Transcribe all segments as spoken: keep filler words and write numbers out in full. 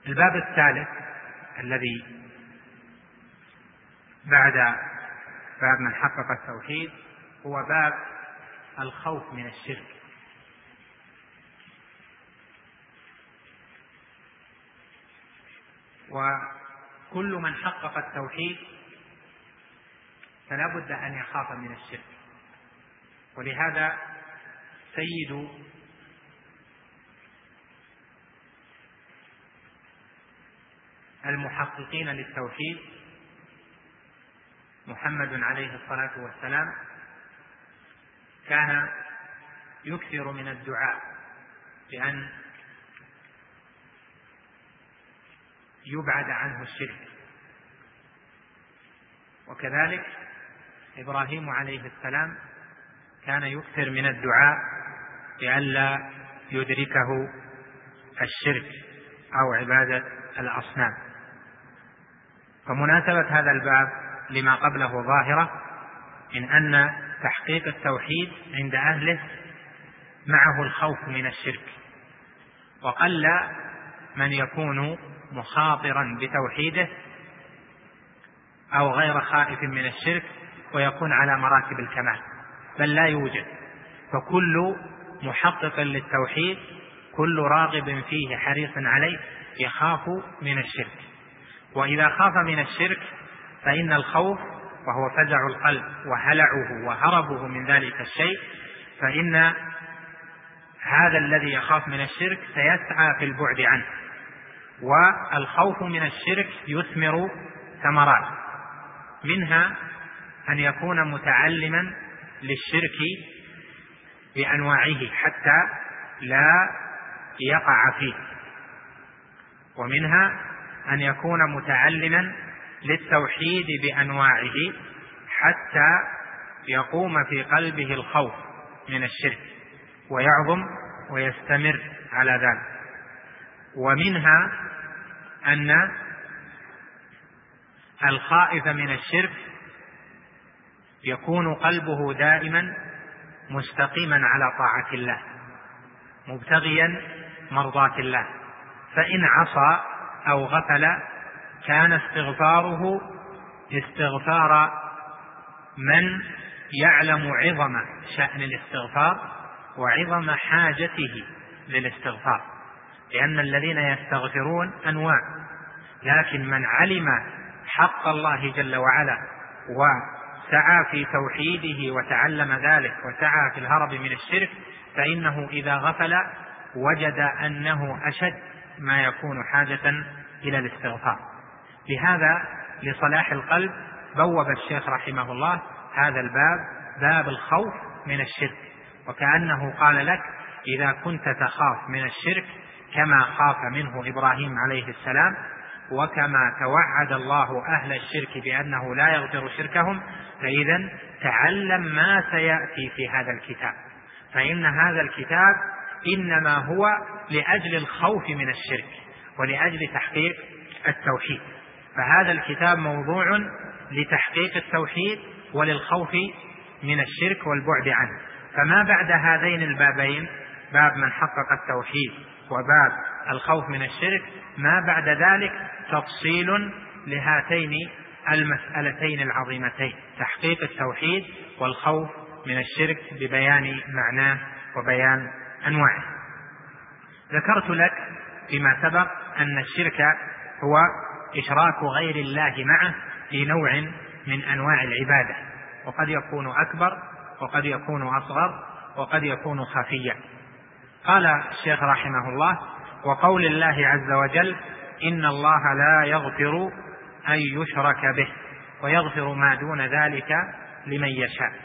الباب الثالث الذي بعد باب من حقق التوحيد هو باب الخوف من الشرك. وكل من حقق التوحيد فلا بد أن يخاف من الشرك، ولهذا سيد المحققين للتوحيد محمد عليه الصلاة والسلام كان يكثر من الدعاء بأن يبعد عنه الشرك، وكذلك إبراهيم عليه السلام كان يكثر من الدعاء بألا يدركه الشرك أو عبادة الأصنام. فمناسبة هذا الباب لما قبله ظاهرة إن أن تحقيق التوحيد عند أهله معه الخوف من الشرك، وقل من يكون مخاطرا بتوحيده أو غير خائف من الشرك ويكون على مراتب الكمال، بل لا يوجد. فكل محقق للتوحيد كل راغب فيه حريص عليه يخاف من الشرك. وإذا خاف من الشرك فإن الخوف وهو فزع القلب وهلعه وهربه من ذلك الشيء، فإن هذا الذي يخاف من الشرك سيسعى في البعد عنه. والخوف من الشرك يثمر ثمرات، منها أن يكون متعلما للشرك بأنواعه حتى لا يقع فيه، ومنها أن يكون متعلما للتوحيد بأنواعه حتى يقوم في قلبه الخوف من الشرك ويعظم ويستمر على ذلك. ومنها أن الخائف من الشرك يكون قلبه دائما مستقيما على طاعة الله مبتغيا مرضاة الله، فإن عصى أو غفل كان استغفاره استغفار من يعلم عظم شأن الاستغفار وعظم حاجته للاستغفار، لأن الذين يستغفرون أنواع، لكن من علم حق الله جل وعلا وسعى في توحيده وتعلم ذلك وسعى في الهرب من الشرك فإنه إذا غفل وجد أنه أشد ما يكون حاجة إلى الاستغفار. لهذا لصلاح القلب بوب الشيخ رحمه الله هذا الباب باب الخوف من الشرك، وكأنه قال لك إذا كنت تخاف من الشرك كما خاف منه إبراهيم عليه السلام، وكما توعد الله أهل الشرك بأنه لا يغفر شركهم، فإذا تعلم ما سيأتي في هذا الكتاب، فإن هذا الكتاب إنما هو لأجل الخوف من الشرك ولأجل تحقيق التوحيد. فهذا الكتاب موضوع لتحقيق التوحيد وللخوف من الشرك والبعد عنه. فما بعد هذين البابين، باب من حقق التوحيد وباب الخوف من الشرك، ما بعد ذلك تفصيل لهاتين المسألتين العظيمتين، تحقيق التوحيد والخوف من الشرك ببيان معناه وبيان أنواعه. ذكرت لك فيما سبق أن الشرك هو إشراك غير الله معه في نوع من أنواع العبادة، وقد يكون أكبر وقد يكون أصغر وقد يكون خفيا. قال الشيخ رحمه الله: وقول الله عز وجل: إن الله لا يغفر أن يشرك به ويغفر ما دون ذلك لمن يشاء.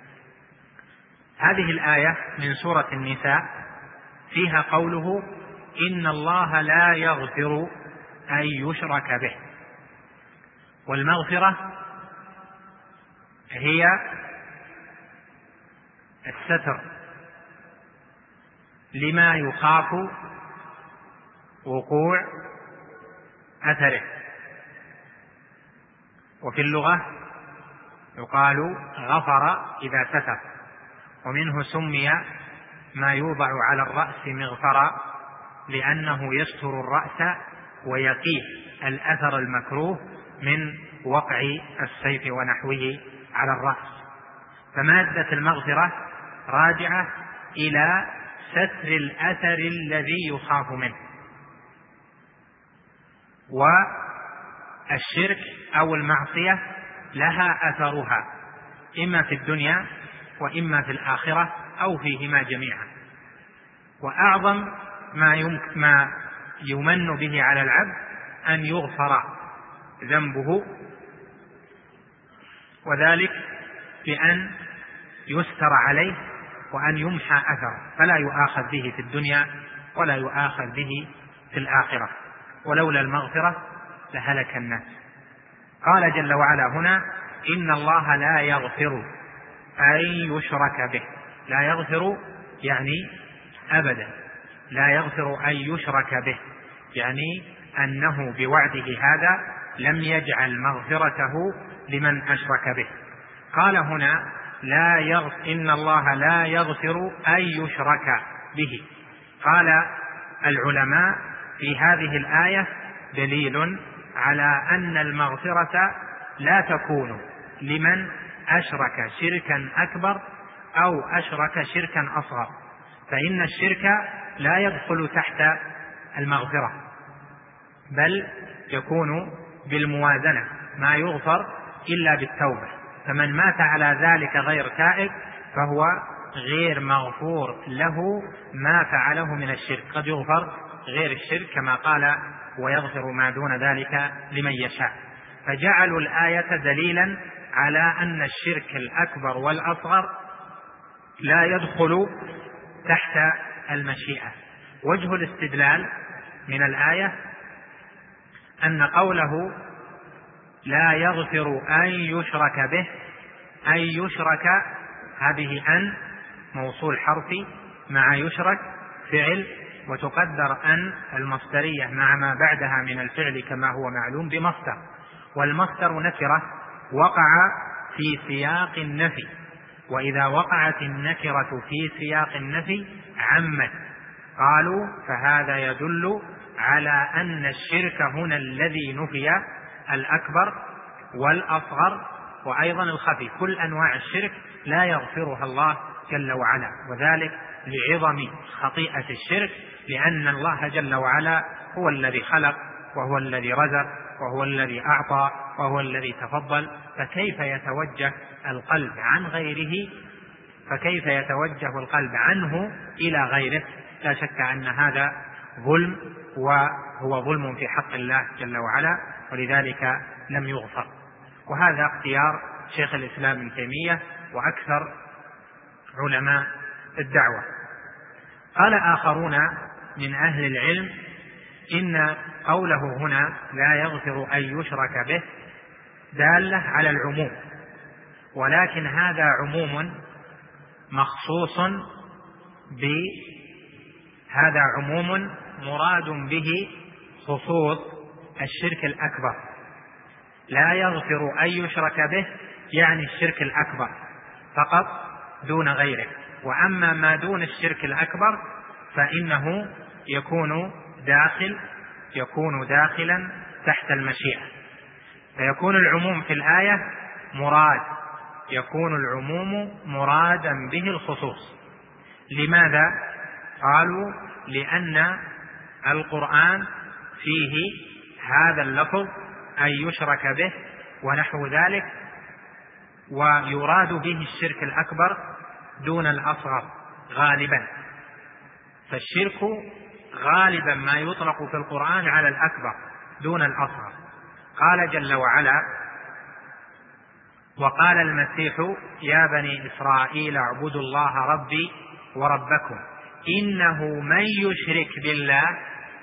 هذه الآية من سورة النساء فيها قوله: إن الله لا يغفر أن يشرك به. والمغفرة هي الستر لما يخاف وقوع أثره، وفي اللغة يقال غفر إذا ستر، ومنه سمي ما يوضع على الرأس مغفرا لأنه يستر الرأس ويقيه الأثر المكروه من وقع السيف ونحوه على الرأس. فمادة المغفرة راجعة إلى ستر الأثر الذي يخاف منه. والشرك أو المعصية لها أثرها إما في الدنيا وإما في الآخرة أو فيهما جميعا. وأعظم ما, ما يمن به على العبد أن يغفر ذنبه، وذلك بأن يستر عليه وأن يمحى أثره، فلا يؤاخذ به في الدنيا ولا يؤاخذ به في الآخرة. ولولا المغفرة لهلك الناس. قال جل وعلا هنا: إن الله لا يغفر أن يشرك به. لا يغفر يعني أبدا، لا يغفر أن يشرك به، يعني أنه بوعده هذا لم يجعل مغفرته لمن أشرك به. قال هنا: لا يغفر إن الله لا يغفر أن يشرك به. قال العلماء: في هذه الآية دليل على أن المغفرة لا تكون لمن أشرك شركا أكبر أو أشرك شركا أصغر، فإن الشرك لا يدخل تحت المغفرة، بل يكون بالموازنة، ما يغفر إلا بالتوبة. فمن مات على ذلك غير تائب فهو غير مغفور له ما فعله من الشرك. قد يغفر غير الشرك كما قال: ويغفر ما دون ذلك لمن يشاء. فجعلوا الآية دليلا على أن الشرك الأكبر والأصغر لا يدخل تحت المشيئة. وجه الاستدلال من الآية أن قوله لا يغفر أن يشرك به، أن يشرك هذه أن موصول حرفي مع يشرك فعل، وتقدر أن المصدرية مع ما بعدها من الفعل كما هو معلوم بمصدر، والمصدر نكرة وقع في سياق النفي، وإذا وقعت النكرة في سياق النفي عمت. قالوا: فهذا يدل على أن الشرك هنا الذي نفي الأكبر والأصغر وأيضا الخفي، كل أنواع الشرك لا يغفرها الله جل وعلا، وذلك لعظم خطيئة الشرك، لأن الله جل وعلا هو الذي خلق وهو الذي رزق وهو الذي أعطى وهو الذي تفضل، فكيف يتوجه القلب عن غيره فكيف يتوجه القلب عنه إلى غيره؟ لا شك أن هذا ظلم، وهو ظلم في حق الله جل وعلا، ولذلك لم يغفر. وهذا اختيار شيخ الإسلام ابن تيمية وأكثر علماء الدعوة. قال آخرون من أهل العلم إن قوله هنا لا يغفر أن يشرك به دالة على العموم، ولكن هذا عموم مخصوص بهذا عموم مراد به خصوص الشرك الأكبر. لا يغفر أن يشرك به يعني الشرك الأكبر فقط دون غيره، وأما ما دون الشرك الأكبر فإنه يكون داخل يكون داخلا تحت المشيئة. فيكون العموم في الآية مراد يكون العموم مرادا به الخصوص. لماذا؟ قالوا: لأن القرآن فيه هذا اللفظ أن يشرك به ونحو ذلك، ويراد به الشرك الأكبر دون الأصغر غالبا، فالشرك غالبا ما يطلق في القرآن على الأكبر دون الأصغر. قال جل وعلا: وقال المسيح يا بني إسرائيل اعبدوا الله ربي وربكم إنه من يشرك بالله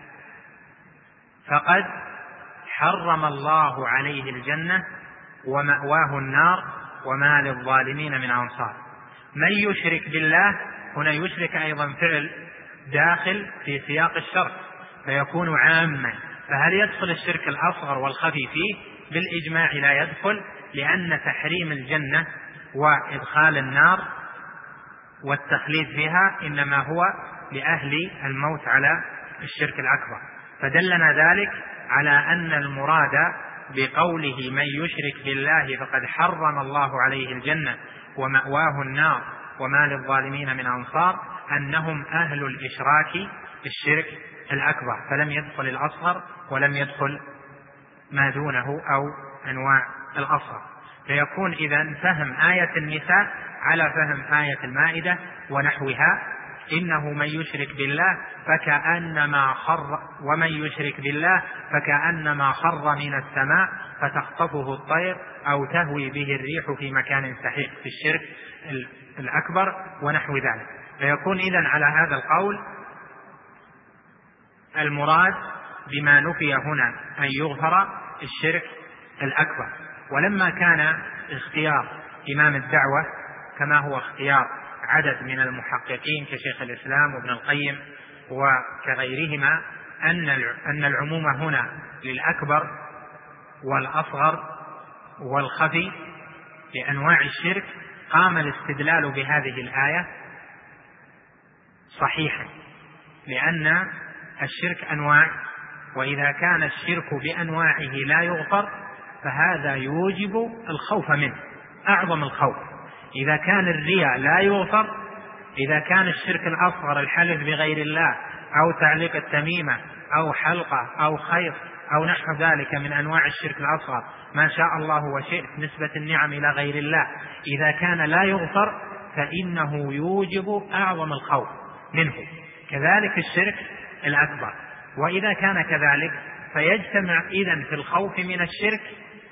فقد حرم الله عليه الجنة ومأواه النار وما للظالمين من أنصار. من يشرك بالله هنا يشرك أيضا فعل داخل في سياق الشرك فيكون عاما. فهل يدخل الشرك الأصغر والخفي فيه؟ بالإجماع لا يدخل، لأن تحريم الجنة وإدخال النار والتخليد فيها إنما هو لأهل الموت على الشرك الأكبر. فدلنا ذلك على أن المراد بقوله من يشرك بالله فقد حرم الله عليه الجنة ومأواه النار وما للظالمين من أنصار أنهم أهل الإشراك الشرك الأكبر، فلم يدخل الأصغر ولم يدخل ما دونه أو أنواع الأصغر. فيكون إذن فهم آية النساء على فهم آية المائدة ونحوها: إنه من يشرك بالله فكأنما خر ومن يشرك بالله فكأنما خر من السماء فتخطفه الطير أو تهوي به الريح في مكان سحيق، في الشرك الأكبر ونحو ذلك. فيكون إذن على هذا القول المراد بما نفي هنا أن يغفر الشرك الأكبر. ولما كان اختيار إمام الدعوة كما هو اختيار عدد من المحققين كشيخ الإسلام وابن القيم وكغيرهما أن العموم هنا للأكبر والأصغر والخفي لأنواع الشرك، قام الاستدلال بهذه الآية صحيحا، لأن الشرك أنواع، وإذا كان الشرك بأنواعه لا يغفر فهذا يوجب الخوف منه أعظم الخوف. إذا كان الرياء لا يغفر، إذا كان الشرك الأصغر الحلف بغير الله أو تعليق التميمة أو حلقة أو خيط أو نحو ذلك من أنواع الشرك الأصغر ما شاء الله وشئت نسبة النعم إلى غير الله، إذا كان لا يغفر فإنه يوجب أعظم الخوف منه. كذلك الشرك الأكبر. وإذا كان كذلك فيجتمع إذن في الخوف من الشرك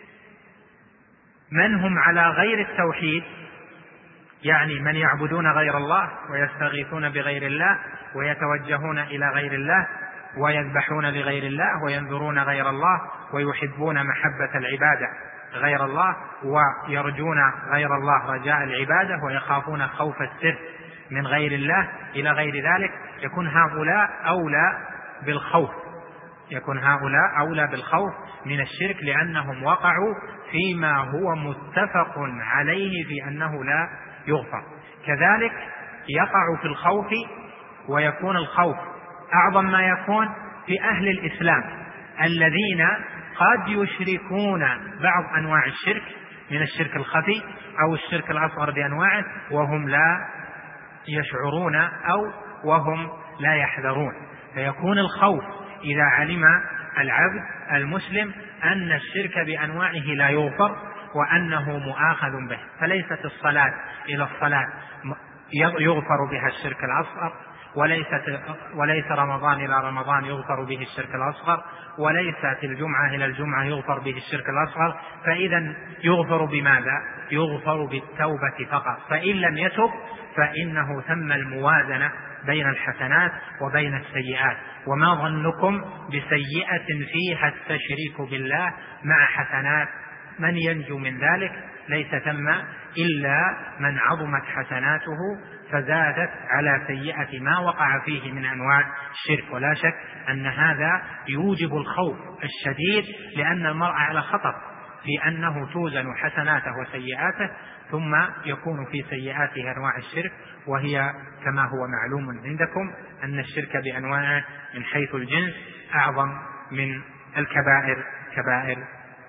من هم على غير التوحيد، يعني من يعبدون غير الله ويستغيثون بغير الله ويتوجهون إلى غير الله ويذبحون لغير الله وينذرون غير الله ويحبون محبة العبادة غير الله ويرجون غير الله رجاء العبادة ويخافون خوف السر من غير الله إلى غير ذلك. يكون هؤلاء أولى بالخوف يكون هؤلاء أولى بالخوف من الشرك، لأنهم وقعوا فيما هو متفق عليه في أنه لا يغفر. كذلك يقع في الخوف، ويكون الخوف أعظم ما يكون في أهل الإسلام الذين قد يشركون بعض أنواع الشرك من الشرك الخفي أو الشرك الأصغر بأنواعه وهم لا يشعرون أو وهم لا يحذرون. فيكون الخوف إذا علم العبد المسلم أن الشرك بأنواعه لا يغفر وأنه مؤاخذ به، فليست الصلاة إلى الصلاة يغفر بها الشرك الأصغر، وليست وليس رمضان إلى رمضان يغفر به الشرك الأصغر، وليست الجمعة إلى الجمعة يغفر به الشرك الأصغر. فإذا يغفر بماذا؟ يغفر بالتوبة فقط. فإن لم يتب فإنه ثم الموازنة بين الحسنات وبين السيئات. وما ظنكم بسيئة فيها التشريك بالله مع حسنات؟ من ينجو من ذلك؟ ليس ثم إلا من عظمت حسناته فزادت على سيئة ما وقع فيه من أنواع الشرك. ولا شك أن هذا يوجب الخوف الشديد، لأن المرء على خطر في أنه توزن حسناته وسيئاته ثم يكون في سيئاته أنواع الشرك، وهي كما هو معلوم عندكم أن الشرك بأنواعه من حيث الجنس أعظم من الكبائر كبائر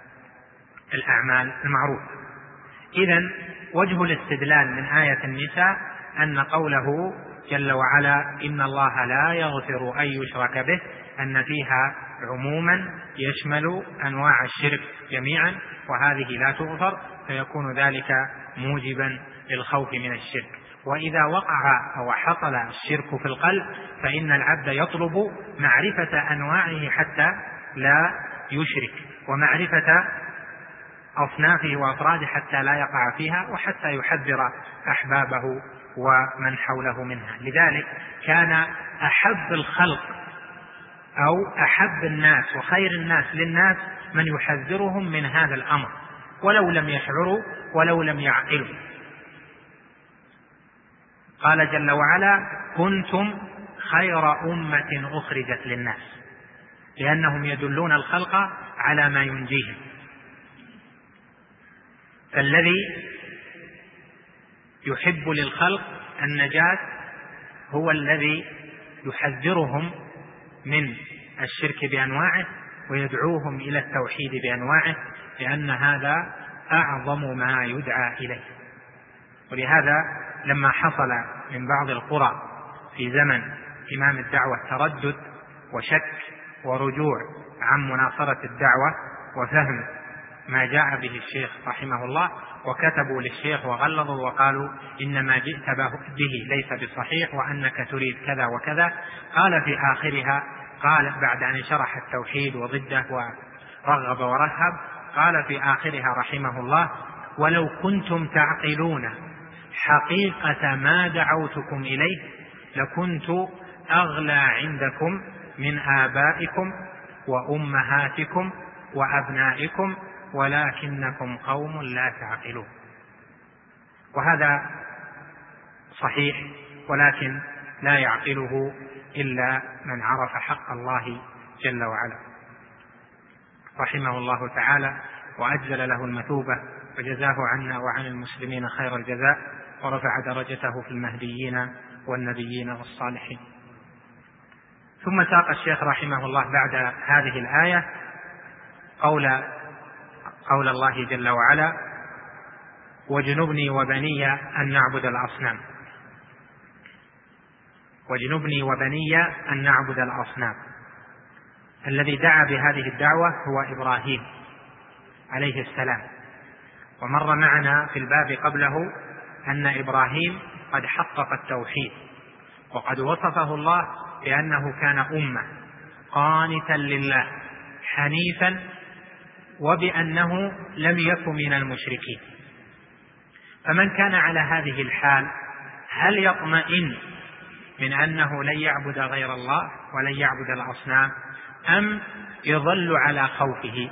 الأعمال المعروفة. إذن وجه الاستدلال من آية النساء أن قوله جل وعلا إن الله لا يغفر أن يشرك به أن فيها عموما يشمل أنواع الشرك جميعا، وهذه لا تغفر، فيكون ذلك موجبا للخوف من الشرك. وإذا وقع أو حصل الشرك في القلب فإن العبد يطلب معرفة أنواعه حتى لا يشرك، ومعرفة أصنافه وأفراده حتى لا يقع فيها، وحتى يحذر أحبابه ومن حوله منها. لذلك كان أحب الخلق أو أحب الناس وخير الناس للناس من يحذرهم من هذا الأمر ولو لم يشعروا ولو لم يعقلوا. قال جل وعلا كنتم خير أمة أخرجت للناس، لأنهم يدلون الخلق على ما ينجيهم. فالذي يحب للخلق النجاة هو الذي يحذرهم من الشرك بأنواعه ويدعوهم إلى التوحيد بأنواعه، لأن هذا أعظم ما يدعى إليه. ولهذا لما حصل من بعض القرى في زمن إمام الدعوة تردد وشك ورجوع عن مناصرة الدعوة وفهم ما جاء به الشيخ رحمه الله، وكتبوا للشيخ وغلظوا وقالوا إنما جئت به ليس بصحيح وأنك تريد كذا وكذا، قال في آخرها، قال بعد أن شرح التوحيد وضده ورغب ورهب، قال في آخرها رحمه الله: ولو كنتم تعقلون حقيقة ما دعوتكم إليه لكنت أغلى عندكم من آبائكم وأمهاتكم وأبنائكم ولكنكم قوم لا تعقلون. وهذا صحيح، ولكن لا يعقله إلا من عرف حق الله جل وعلا. رحمه الله تعالى وأجزل له المثوبة وجزاه عنا وعن المسلمين خير الجزاء، ورفع درجته في المهديين والنبيين والصالحين. ثم ساق الشيخ رحمه الله بعد هذه الآية قول قول الله جل وعلا: واجنبني وبني أن نعبد الأصنام. واجنبني وبني أن نعبد الأصنام. الذي دعا بهذه الدعوة هو إبراهيم عليه السلام، ومر معنا في الباب قبله أن إبراهيم قد حقق التوحيد، وقد وصفه الله بأنه كان أمة قانتا لله حنيفا، وبأنه لم يكن من المشركين. فمن كان على هذه الحال هل يطمئن من أنه لن يعبد غير الله ولن يعبد الأصنام، أم يظل على خوفه؟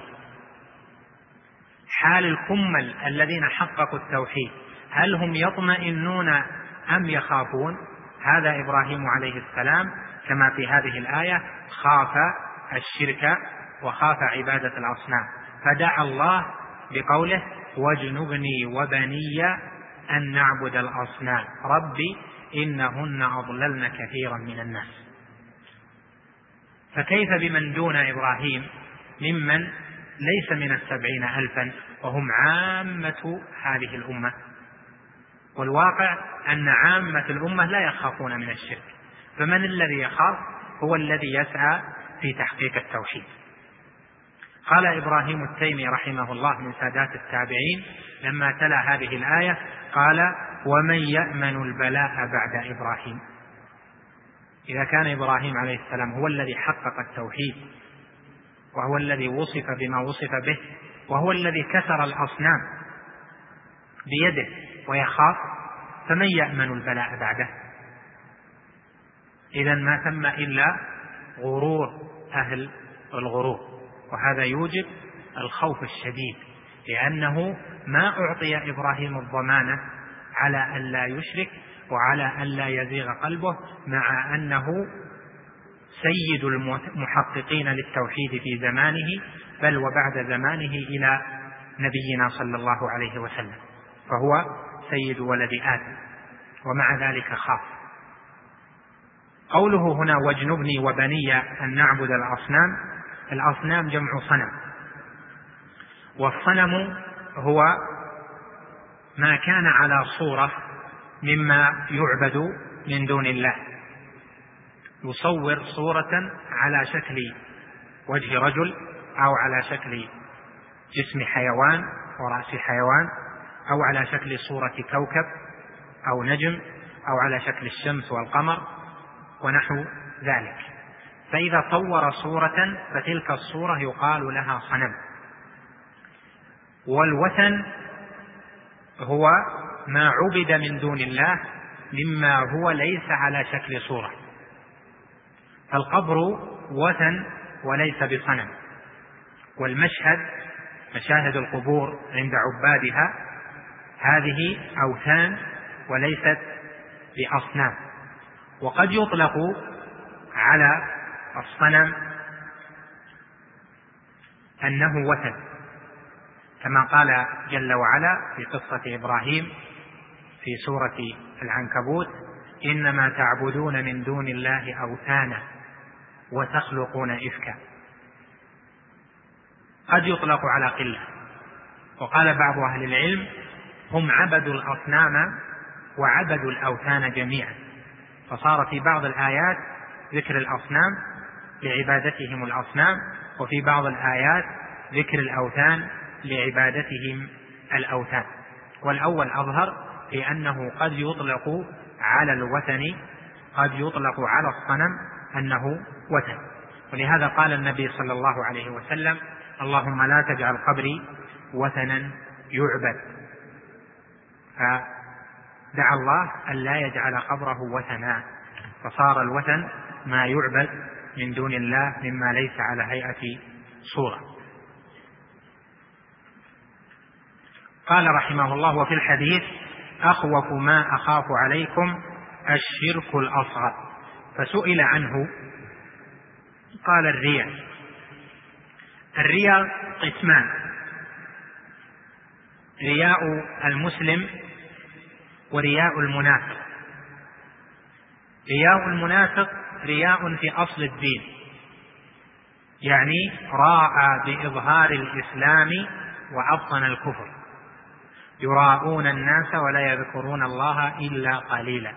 حال الكمل الذين حققوا التوحيد هل هم يطمئنون أم يخافون؟ هذا إبراهيم عليه السلام كما في هذه الآية خاف الشرك وخاف عبادة الأصنام، فدعا الله بقوله: واجنبني وبني أن نعبد الأصنام ربي إنهن أضللن كثيرا من الناس. فكيف بمن دون إبراهيم ممن ليس من السبعين ألفا وهم عامة هذه الأمة؟ والواقع أن عامة الأمة لا يخافون من الشرك، فمن الذي يخاف؟ هو الذي يسعى في تحقيق التوحيد. قال إبراهيم التيمي رحمه الله من سادات التابعين لما تلا هذه الآية قال: ومن يأمن البلاء بعد إبراهيم؟ إذا كان إبراهيم عليه السلام هو الذي حقق التوحيد، وهو الذي وصف بما وصف به، وهو الذي كسر الأصنام بيده ويخاف، فمن يأمن البلاء بعده؟ إذن ما ثم إلا غرور أهل الغرور، وهذا يوجب الخوف الشديد، لأنه ما أعطي إبراهيم الضمانة على أن لا يشرك وعلى أن لا يزيغ قلبه، مع أنه سيد المحققين للتوحيد في زمانه، بل وبعد زمانه إلى نبينا صلى الله عليه وسلم، فهو سيد ولد آدم، ومع ذلك خاف. قوله هنا: واجنبني وبني أن نعبد الأصنام. الأصنام جمع صنم، والصنم هو ما كان على صورة مما يعبد من دون الله، يصور صورة على شكل وجه رجل، أو على شكل جسم حيوان ورأس حيوان، أو على شكل صورة كوكب أو نجم، أو على شكل الشمس والقمر ونحو ذلك. فإذا صور صورة فتلك الصورة يقال لها صنم. والوثن هو ما عبد من دون الله مما هو ليس على شكل صورة، فالقبر وثن وليس بصنم، والمشهد مشاهد القبور عند عبادها هذه أوثان وليست بأصنام. وقد يطلق على الصنم أنه وثن، كما قال جل وعلا في قصة إبراهيم في سورة العنكبوت: إنما تعبدون من دون الله أوثانا وتخلقون إفكا. قد يطلق على قلة. وقال بعض أهل العلم هم عبدوا الأصنام وعبدوا الأوثان جميعا، فصار في بعض الآيات ذكر الأصنام لعبادتهم الأصنام، وفي بعض الآيات ذكر الأوثان لعبادتهم الأوثان. والأول أظهر في أنه قد يطلق على الوثن، قد يطلق على الصنم أنه وثن. ولهذا قال النبي صلى الله عليه وسلم: اللهم لا تجعل قبري وثنا يعبد. فدعا الله أن لا يجعل قبره وثنا، فصار الوثن ما يعبد من دون الله مما ليس على هيئة صورة. قال رحمه الله: وفي الحديث: أخوف ما أخاف عليكم الشرك الأصغر. فسئل عنه قال: الرياء. الرياء قسمان: رياء المسلم ورياء المنافق. رياء المنافق رياء في أصل الدين، يعني راء بإظهار الإسلام وأبطن الكفر، يراءون الناس ولا يذكرون الله إلا قليلا.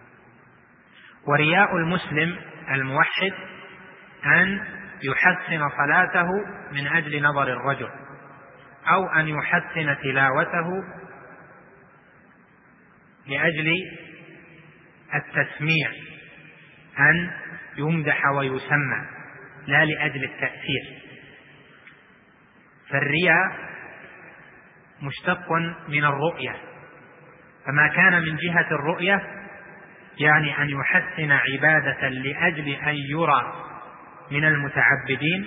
ورياء المسلم الموحد أن يحسن صلاته من أجل نظر الرجل، أو أن يحسن تلاوته لأجل التسميع، أن يمدح ويسمع لا لأجل التأثير. فالرياء مشتق من الرؤية، فما كان من جهة الرؤية يعني أن يحسن عبادة لأجل أن يرى من المتعبدين،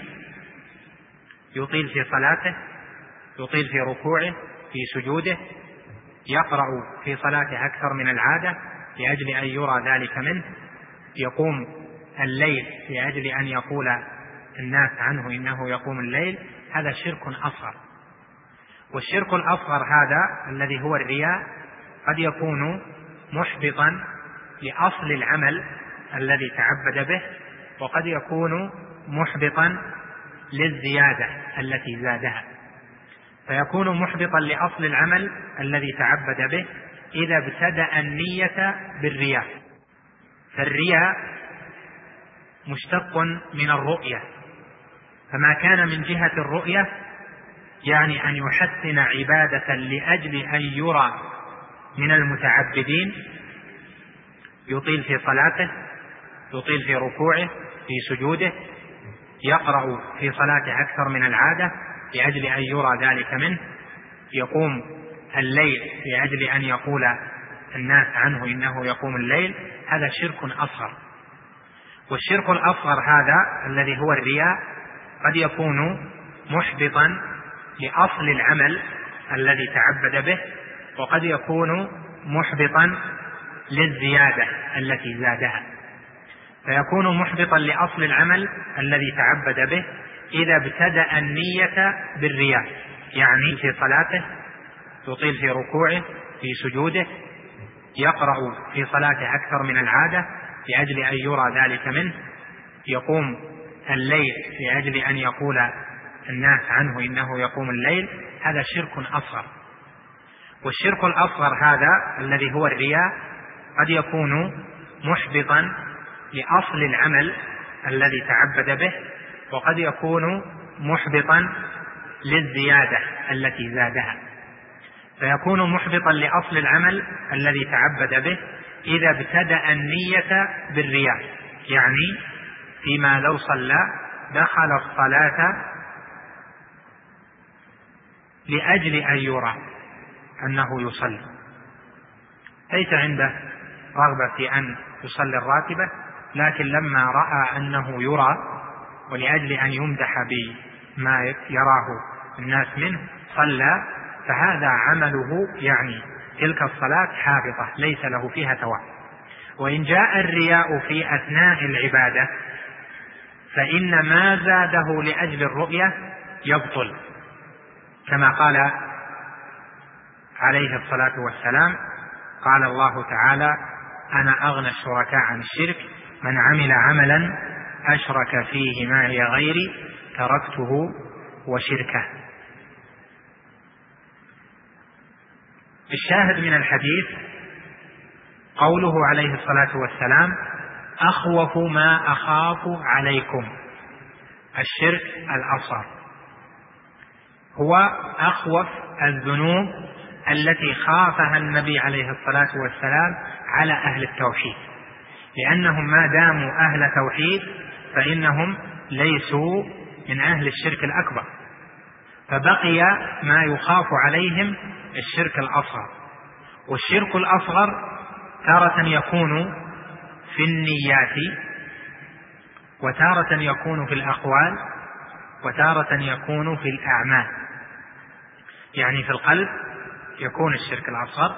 يطيل في صلاته، يطيل في ركوعه، في سجوده، يقرأ في صلاته أكثر من العادة لأجل أن يرى ذلك منه، يقوم الليل لأجل أن يقول الناس عنه إنه يقوم الليل. هذا شرك أصغر. والشرك الأصغر هذا الذي هو الرياء قد يكون محبطا لأصل العمل الذي تعبد به، وقد يكون محبطا للزيادة التي زادها. فيكون محبطا لأصل العمل الذي تعبد به إذا ابتدأ النية بالرياء. فالرياء مشتق من الرؤية، فما كان من جهة الرؤية يعني أن يحسن عبادة لأجل أن يرى من المتعبدين، يطيل في صلاته، يطيل في ركوعه، في سجوده، يقرأ في صلاته أكثر من العادة لأجل أن يرى ذلك منه، يقوم الليل لأجل أن يقول الناس عنه إنه يقوم الليل. هذا شرك أصغر. والشرك الأصغر هذا الذي هو الرياء قد يكون محبطا لأصل العمل الذي تعبد به، وقد يكون محبطا للزيادة التي زادها. فيكون محبطا لأصل العمل الذي تعبد به إذا ابتدأ النية بالرياء، يعني في صلاته، يطيل في ركوعه، في سجوده، يقرأ في صلاته أكثر من العادة لأجل أن يرى ذلك منه، يقوم الليل لأجل أن يقول الناس عنه إنه يقوم الليل. هذا شرك أصغر. والشرك الأصغر هذا الذي هو الرياء قد يكون محبطا لأصل العمل الذي تعبد به، وقد يكون محبطا للزيادة التي زادها. فيكون محبطا لأصل العمل الذي تعبد به إذا ابتدأ النية بالرياء، يعني فيما لو صلى دخل الصلاة لأجل أن يرى أنه يصلي، ليس عنده رغبة في أن يصلي الراتبة، لكن لما رأى أنه يرى ولأجل أن يمدح بما يراه الناس منه صلى، فهذا عمله يعني تلك الصلاة حافظة ليس له فيها ثواب. وإن جاء الرياء في أثناء العبادة فإن ما زاده لأجل الرؤية يبطل، كما قال عليه الصلاة والسلام: قال الله تعالى: أنا أغنى الشركاء عن الشرك من عمل عملا أشرك فيه معي غيري تركته وشركه. الشاهد من الحديث قوله عليه الصلاة والسلام: أخوف ما أخاف عليكم الشرك الأصغر. هو أخوف الذنوب التي خافها النبي عليه الصلاة والسلام على أهل التوحيد، لأنهم ما داموا أهل توحيد فإنهم ليسوا من أهل الشرك الأكبر، فبقي ما يخاف عليهم الشرك الأصغر. والشرك الأصغر تارة يكون في النيات، وتارة يكون في الأقوال، وتارة يكون في الأعمال. يعني في القلب يكون الشرك الأصغر،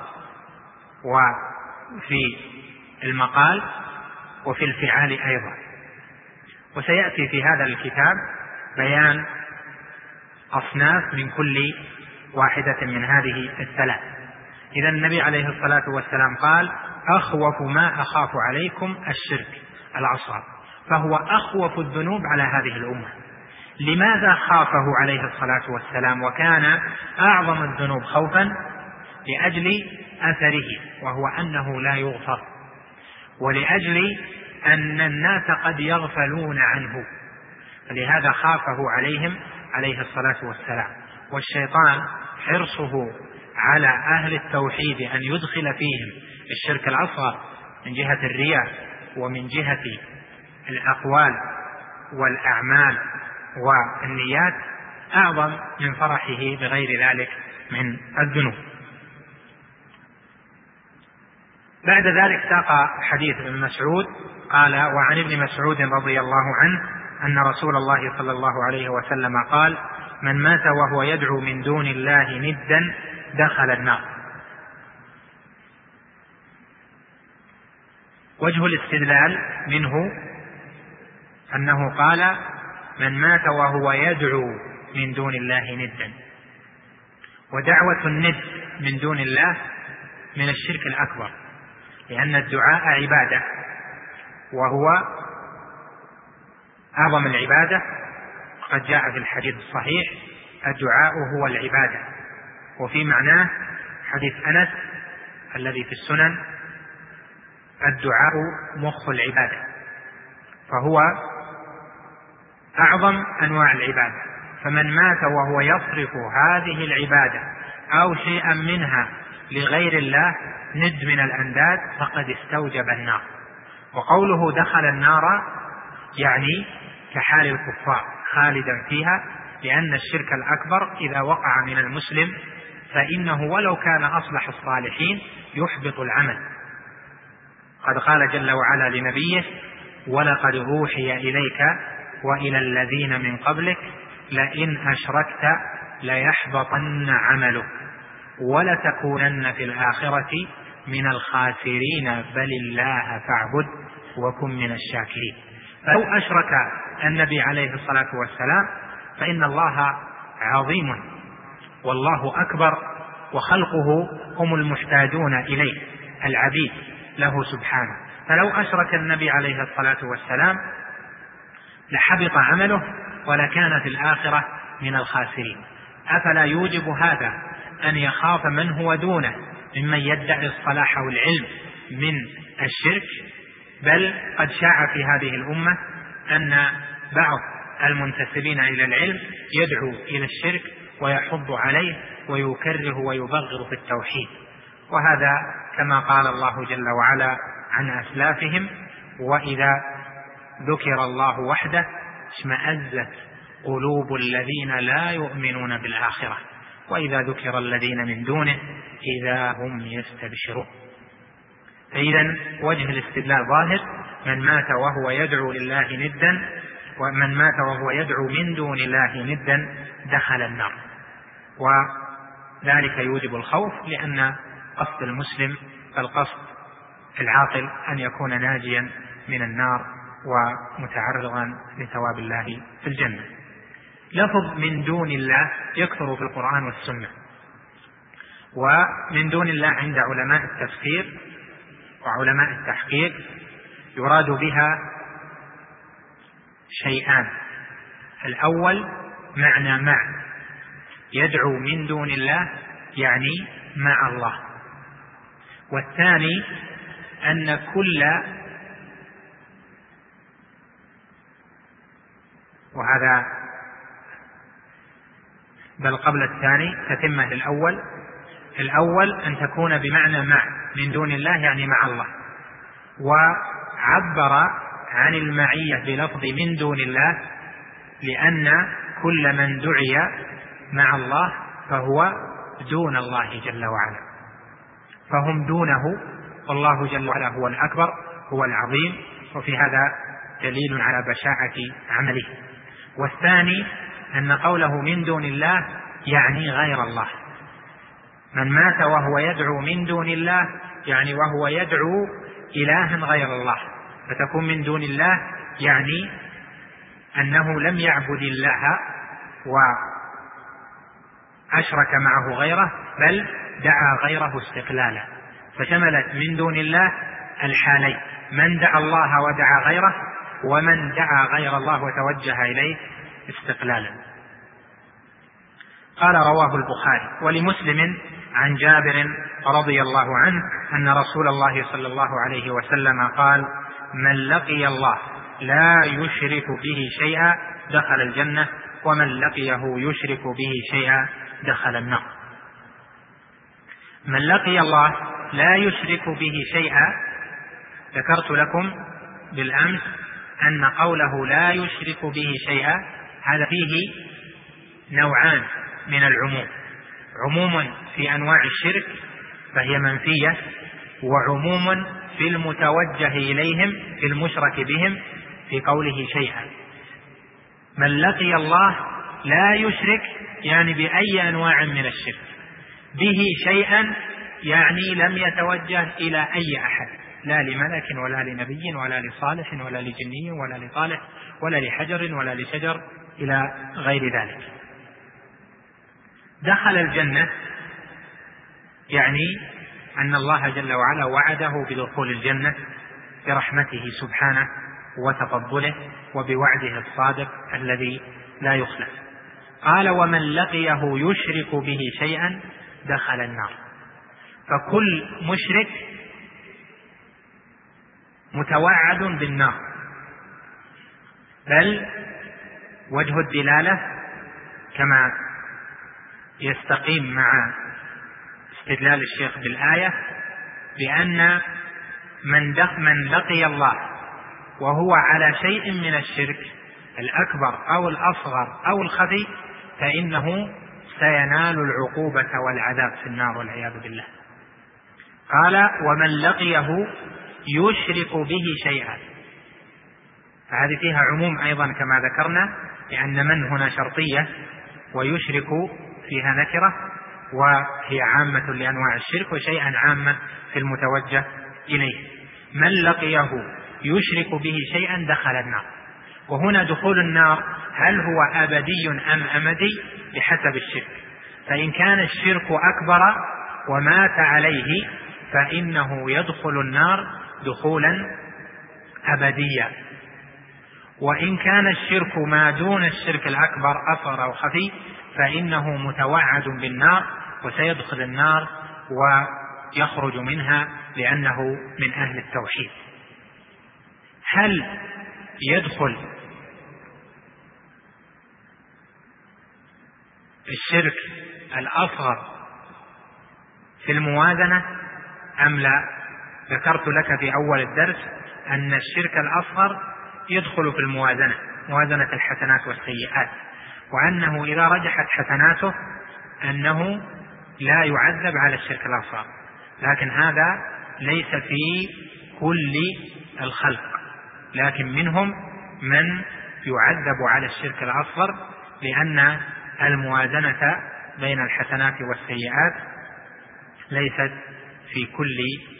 وفي المقال، وفي الفعال أيضا. وسيأتي في هذا الكتاب بيان أصناف من كل واحدة من هذه الثلاث. إذا النبي عليه الصلاة والسلام قال: أخوف ما أخاف عليكم الشرك الأصغر، فهو أخوف الذنوب على هذه الأمة. لماذا خافه عليه الصلاة والسلام وكان أعظم الذنوب خوفا؟ لأجل أثره، وهو أنه لا يغفر، ولأجل أن الناس قد يغفلون عنه، فلهذا خافه عليهم عليه الصلاة والسلام. والشيطان حرصه على أهل التوحيد أن يدخل فيهم الشرك الأصغر من جهة الرياء ومن جهة الأقوال والأعمال والنيات أعظم من فرحه بغير ذلك من الذنوب. بعد ذلك ساق حديث ابن مسعود قال: وعن ابن مسعود رضي الله عنه أن رسول الله صلى الله عليه وسلم قال: من مات وهو يدعو من دون الله ندا دخل النار. وجه الاستدلال منه أنه قال: من مات وهو يدعو من دون الله ندا، ودعوة الند من دون الله من الشرك الأكبر، لأن الدعاء عبادة، وهو أعظم العبادة. قد جاء في الحديث الصحيح: الدعاء هو العبادة. وفي معناه حديث أنس الذي في السنن: الدعاء مخ العبادة، فهو أعظم أنواع العبادة. فمن مات وهو يصرف هذه العبادة أو شيئا منها لغير الله ند من الأنداد فقد استوجب النار. وقوله دخل النار يعني كحال الكفار خالدا فيها، لأن الشرك الأكبر إذا وقع من المسلم فإنه ولو كان أصلح الصالحين يحبط العمل. قد قال جل وعلا لنبيه: ولقد أوحي إليك وإلى الذين من قبلك لئن أشركت ليحبطن عملك ولتكونن في الآخرة من الخاسرين بل الله فاعبد وكن من الشاكرين. فلو أشرك النبي عليه الصلاة والسلام فإن الله عظيم والله أكبر، وخلقه هم المحتاجون إليه العبيد له سبحانه. فلو أشرك النبي عليه الصلاة والسلام لحبط عمله ولكان في الآخرة من الخاسرين. أفلا يوجب هذا أن يخاف من هو دونه ممن يدعي الصلاح والعلم من الشرك؟ بل قد شاع في هذه الأمة أن بعض المنتسبين إلى العلم يدعو إلى الشرك ويحض عليه ويكره ويبغض في التوحيد، وهذا كما قال الله جل وعلا عن أسلافهم: وإذا ذكر الله وحده اشمأزت قلوب الذين لا يؤمنون بالآخرة وإذا ذكر الذين من دونه إذا هم يستبشرون. فإذا وجه الاستدلال ظاهر: من مات وهو يدعو لله ندا، ومن مات وهو يدعو من دون الله ندا دخل النار. وذلك يوجب الخوف، لأن قصد المسلم القصد العاقل أن يكون ناجيا من النار ومتعرضا لثواب الله في الجنة. لفظ من دون الله يكثر في القرآن والسنة، ومن دون الله عند علماء التفسير وعلماء التحقيق يراد بها شيئان: الأول معنى مع، يدعو من دون الله يعني مع الله. والثاني أن كل، وهذا بل قبل الثاني تتمة الأول. الأول أن تكون بمعنى مع، من دون الله يعني مع الله، وعبر عن المعية بلفظ من دون الله لأن كل من دعي مع الله فهو دون الله جل وعلا، فهم دونه، والله جل وعلا هو الأكبر هو العظيم، وفي هذا دليل على بشاعة عمله. والثاني أن قوله من دون الله يعني غير الله، من مات وهو يدعو من دون الله يعني وهو يدعو إلها غير الله، فتكون من دون الله يعني أنه لم يعبد الله وأشرك معه غيره، بل دعا غيره استقلالا، فشملت من دون الله الحالين: من دعا الله ودعا غيره، ومن دعا غير الله وتوجه إليه استقلالا. قال: رواه البخاري. ولمسلم عن جابر رضي الله عنه أن رسول الله صلى الله عليه وسلم قال: من لقي الله لا يشرك به شيئا دخل الجنة، ومن لقيه يشرك به شيئا دخل النار. من لقي الله لا يشرك به شيئا، ذكرت لكم بالأمس أن قوله لا يشرك به شيئا هذا فيه نوعان من العموم: عموم في أنواع الشرك فهي منفية، وعموم في المتوجه إليهم في المشرك بهم في قوله شيئا. من لقي الله لا يشرك يعني بأي أنواع من الشرك، به شيئا يعني لم يتوجه إلى أي أحد، لا لملك ولا لنبي ولا لصالح ولا لجني ولا لطالح ولا لحجر ولا لشجر إلى غير ذلك. دخل الجنة يعني أن الله جل وعلا وعده بدخول الجنة برحمته سبحانه وتفضله وبوعده الصادق الذي لا يخلف. قال: ومن لقيه يشرك به شيئا دخل النار. فكل مشرك متوعد بالنار، بل وجه الدلالة كما يستقيم مع استدلال الشيخ بالآية بأن من من لقي الله وهو على شيء من الشرك الأكبر أو الأصغر أو الخفي فإنه سينال العقوبة والعذاب في النار والعياذ بالله. قال: ومن لقيه يشرك به شيئا، فهذه فيها عموم أيضا كما ذكرنا، لأن من هنا شرطية ويشرك فيها نكرة، وهي عامة لأنواع الشرك، وشيئا عامة في المتوجه إليه. من لقيه يشرك به شيئا دخل النار. وهنا دخول النار هل هو أبدي أم أمدي بحسب الشرك، فإن كان الشرك أكبر ومات عليه فإنه يدخل النار دخولا أبديا، وإن كان الشرك ما دون الشرك الأكبر أصغر أو خفي فإنه متوعد بالنار وسيدخل النار ويخرج منها لأنه من أهل التوحيد. هل يدخل الشرك الأصغر في الموازنة أم لا؟ ذكرت لك في أول الدرس أن الشرك الأصغر يدخل في الموازنة، موازنة الحسنات والسيئات، وأنه إذا رجحت حسناته أنه لا يعذب على الشرك الأصغر، لكن هذا ليس في كل الخلق، لكن منهم من يعذب على الشرك الأصغر لأن الموازنة بين الحسنات والسيئات ليست في كل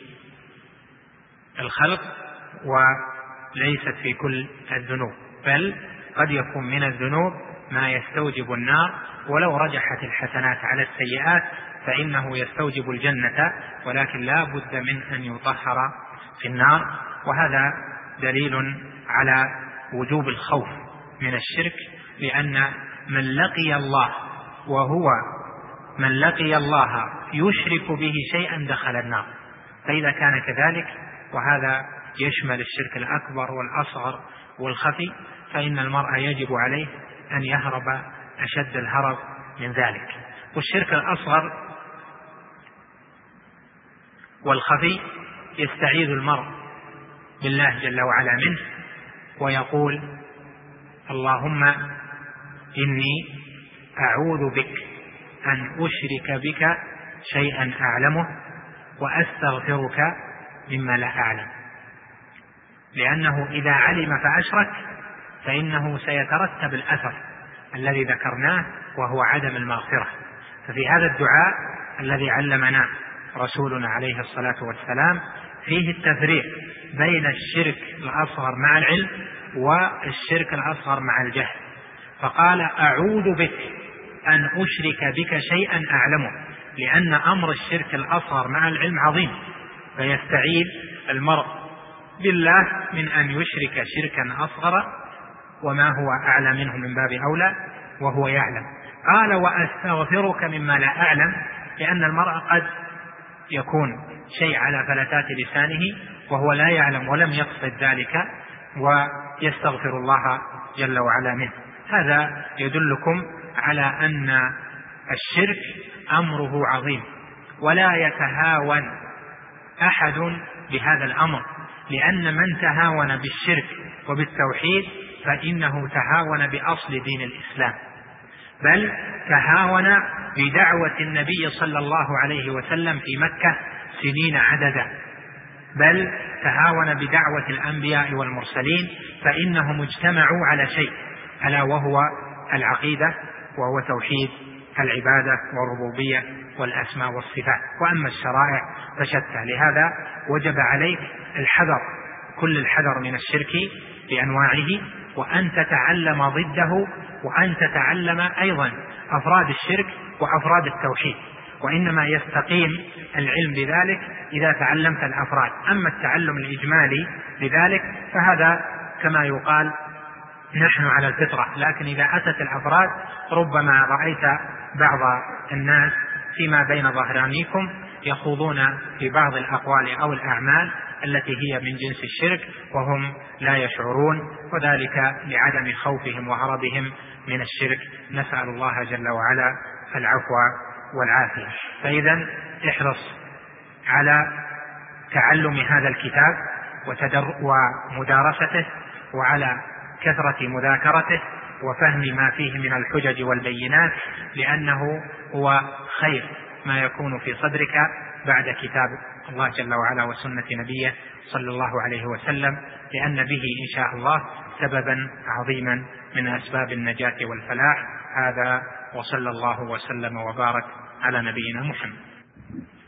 الخلق وليست في كل الذنوب، بل قد يكون من الذنوب ما يستوجب النار، ولو رجحت الحسنات على السيئات فإنه يستوجب الجنة، ولكن لا بد من أن يطهر في النار. وهذا دليل على وجوب الخوف من الشرك، لأن من لقي الله وهو من لقي الله يشرك به شيئا دخل النار. فإذا كان كذلك، وهذا يشمل الشرك الأكبر والأصغر والخفي، فإن المرء يجب عليه أن يهرب أشد الهرب من ذلك. والشرك الأصغر والخفي يستعيذ المرء بالله جل وعلا منه ويقول: اللهم إني أعوذ بك أن أشرك بك شيئا أعلمه وأستغفرك مما لا أعلم، لأنه إذا علم فأشرك فإنه سيترتب الأثر الذي ذكرناه وهو عدم المغفرة. ففي هذا الدعاء الذي علمنا رسولنا عليه الصلاة والسلام فيه التفريق بين الشرك الأصغر مع العلم والشرك الأصغر مع الجهل، فقال: أعوذ بك أن أشرك بك شيئا أعلمه، لأن أمر الشرك الأصغر مع العلم عظيم، فيستعيذ المرء بالله من أن يشرك شركا أصغر وما هو أعلى منه من باب أولى وهو يعلم. قال: وأستغفرك مما لا أعلم، لأن المرء قد يكون شيء على فلتات لسانه وهو لا يعلم ولم يقصد ذلك ويستغفر الله جل وعلا منه. هذا يدلكم على أن الشرك أمره عظيم، ولا يتهاون أحد بهذا الأمر، لأن من تهاون بالشرك وبالتوحيد فإنه تهاون بأصل دين الإسلام، بل تهاون بدعوة النبي صلى الله عليه وسلم في مكة سنين عددا، بل تهاون بدعوة الأنبياء والمرسلين، فإنهم اجتمعوا على شيء ألا وهو العقيدة، وهو توحيد العبادة والربوبية والأسماء والصفات. وأما الشرائع فشتى. لهذا وجب عليك الحذر، كل الحذر من الشرك بأنواعه، وأن تتعلم ضده، وأن تتعلم أيضا أفراد الشرك وأفراد التوحيد، وإنما يستقيم العلم بذلك إذا تعلمت الأفراد. أما التعلم الإجمالي لذلك فهذا كما يقال نحن على الفطرة، لكن إذا أتت الأفراد ربما رأيت بعض الناس فيما بين ظهرانيكم يخوضون في بعض الأقوال أو الأعمال التي هي من جنس الشرك وهم لا يشعرون، وذلك لعدم خوفهم وهربهم من الشرك. نسأل الله جل وعلا العفو والعافية. فإذا احرص على تعلم هذا الكتاب ومدارسته، وعلى كثرة مذاكرته وفهم ما فيه من الحجج والبينات، لأنه هو خير ما يكون في صدرك بعد كتاب الله جل وعلا وسنة نبيه صلى الله عليه وسلم، لأن به إن شاء الله سببا عظيما من أسباب النجاة والفلاح. هذا وصلى الله وسلم وبارك على نبينا محمد.